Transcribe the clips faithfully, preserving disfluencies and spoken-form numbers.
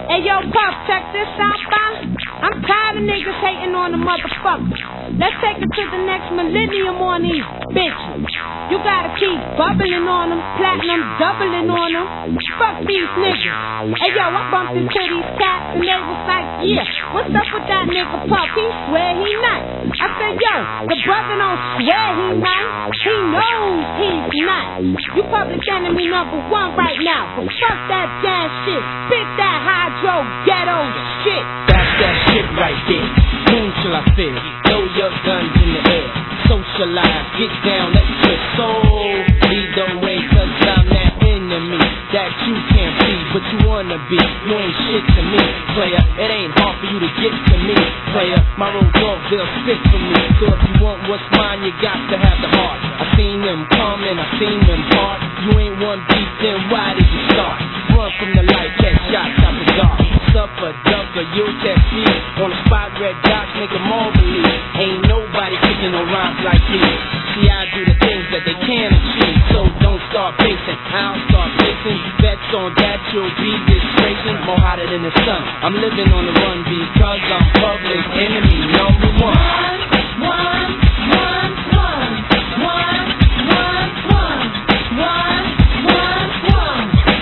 Hey yo, Puff, check this out, fam. I'm tired of niggas hating on the motherfuckers. Let's take it to the next millennium on these bitches. You gotta keep bubbling on them, platinum doubling on them. Fuck these niggas. Hey yo, I bumped into these cats and they was like, yeah, what's up with that nigga Puff? He swear he nice. I said, yo, the brother don't swear he nice. He knows he's nice. You public enemy number one right now. But fuck that damn shit. Spit that hydro ghetto shit. That's that shit right there. Whom shall I fear? Throw your guns in the air. Socialize, get down, let's twist soul. Lead the way, cause I'm that enemy that you can't be, but you wanna be. You ain't shit to me, player. It ain't hard for you to get to me, player. My road dogs, they'll stick for me. So if you want what's mine, you got to have the heart. I seen them come and I seen them part. You ain't one beat, then why did you start? Run from the light, catch shots out the dark. Suffer, ducker, you'll test me. On the spot, red dots, make them all believe. Ain't nobody kicking no rhymes like me. See, I do the things that they can't achieve. So don't start pacing, I'll start pacing. Bets on that, you'll be disgracing. More hotter than the sun, I'm living on the run because I'm public enemy number one. One, one, one, one, one, one, one, one, one, one.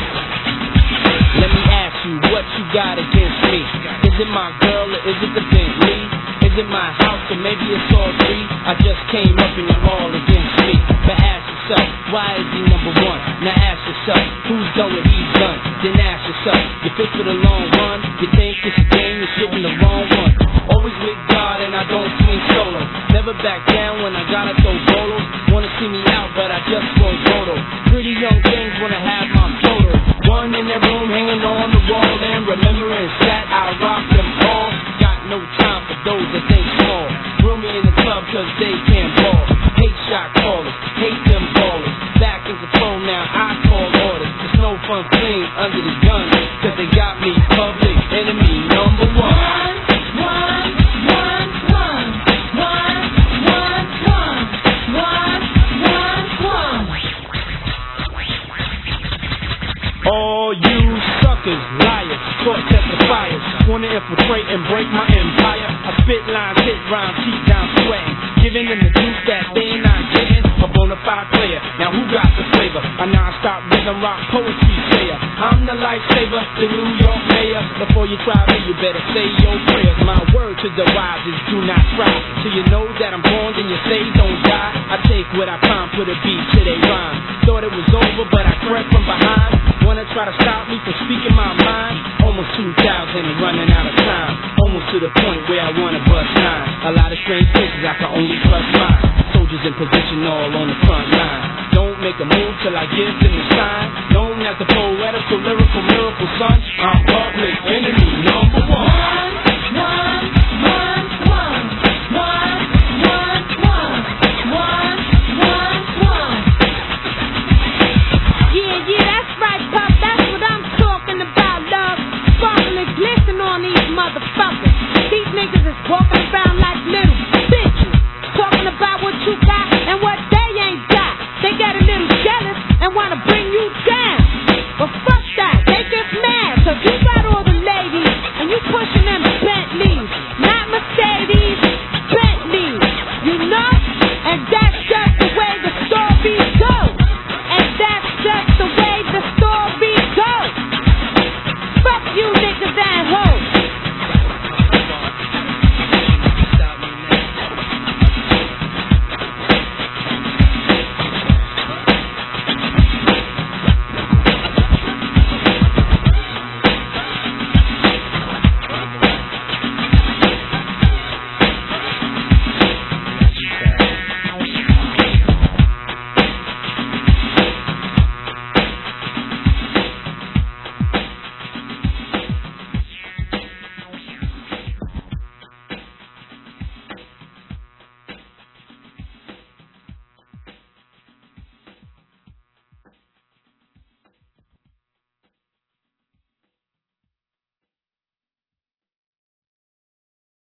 Let me ask you what you got against me. Is it my girl or is it the Bentley? Is it my house or maybe it's all three? I just came up and you're all against me. But ask yourself, why is he number one? Now ask yourself, who's done what he's done? Then ask yourself, you fit for the long run? You think it's a game, you're shooting the wrong one. Always with God and I don't swing solo. Never back down when I gotta throw bolos. Wanna see me out but I just won't photo. Pretty young things wanna have my photo. One in their room hanging on the wall. And remembering that I rock them all. Got no time for those that think small. Grill me in the club cause they can't ball. Hate shot callers, hate them ballers. Back in control now, I call orders. There's no fun playing under the gun, cause they got me public enemy number one. One, one, one, one, one, one, one, one, one, one. All you suckers, liars, caught testifiers, wanna infiltrate and break my empire. I spit lines, hit rhymes, keep down sweating, giving them the juice that they not getting. A bona fide player, now who got the flavor? A non-stop rhythm rock poetry sayer. I'm the lifesaver, the New York mayor. Before you try me, you better say your prayers. My word to the wise is do not try. Till you know that I'm born, then you say don't die. I take what I find, put a beat to they rhyme. Thought it was over, but I crept from behind. Wanna try to stop me from speaking my mind? Almost two thousand and running out of time. Almost to the point where I wanna bust nine. A lot of strange places I can only trust mine. Soldiers in position all on the front line. Don't make a move till I give them the sign. Known as the poetical lyrical